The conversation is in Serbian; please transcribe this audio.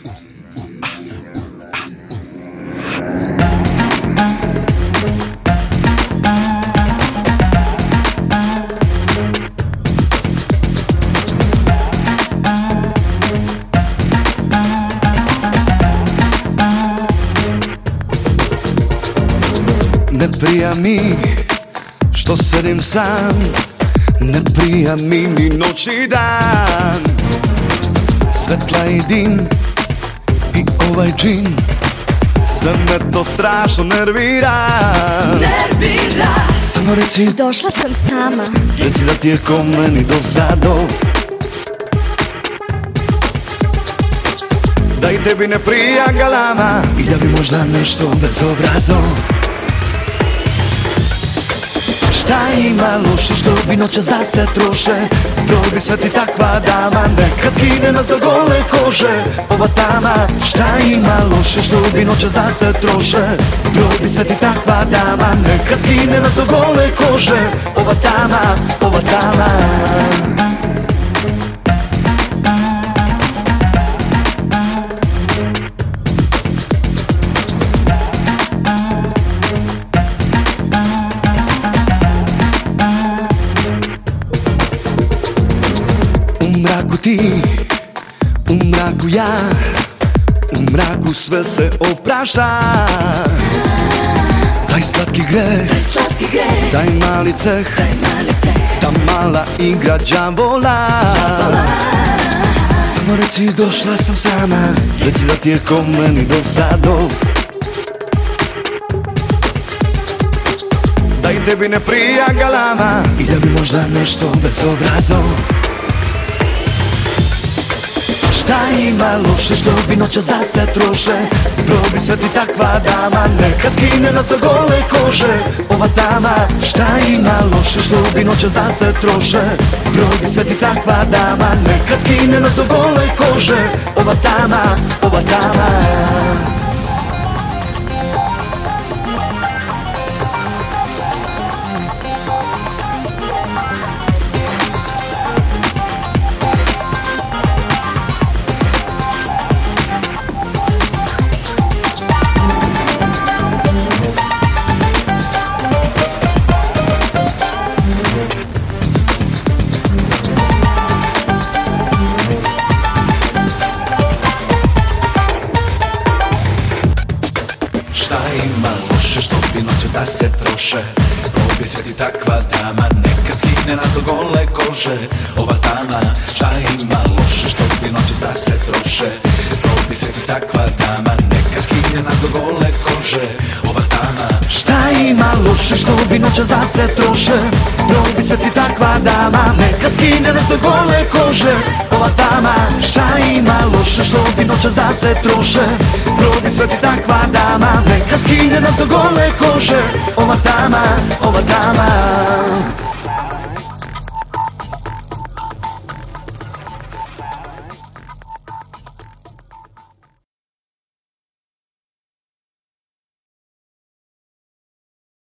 Ne prija mi što sedim sam, ne prija mi ni noć ni dan. Svetla i dim i ovaj džin, sve me to strašno nervira. Samo reci, došla sam sama. Reci da ti je ko meni dosado, da i tebi ne prija galama i da bi možda nešto bezobrazno. Šta ima loše što bi noćas da se troše? Probi sve ti takva dama, neka skine nas do gole kože. Ova tama, šta ima loše što bi noćas da se troše? Probi sve ti takva dama, neka skine nas do gole kože. Ova tama, ova tama. U mraku ti, u mraku ja, u mraku sve se oprašta. Taj slatki greh, taj mali ceh, ta mala igra đavola. Samo reci, došla sam sama, reci da ti je ko meni dosado, da i tebi ne prija galama i da bi možda nešto bezobrazno. Šta ima loše što bi noćas da se troše? Probi sve ti takva dama, neka skine nas do gole kože. Ova tama, šta ima loše što bi noćas da se troše? Probi sve ti takva dama, neka skine nas do gole kože. Ova tama, ova tama. Šta ima loše što bi noćas da se troše? Probi sve ti takva dama, neka skine nas do gole kože. Ova tama, šta ima loše što bi noćas da se troše? Probi sve ti takva dama, neka skine nas do gole kože. Ova tama, šta ima loše što bi noćas da se troše? Probi sve ti takva dama, neka skine nas do gole kože. Ova tama, šta ima loše što bi noćas da se troše? Probi sve ti takva dama, neka skine nas do gole kože. Ova tama, ova tama.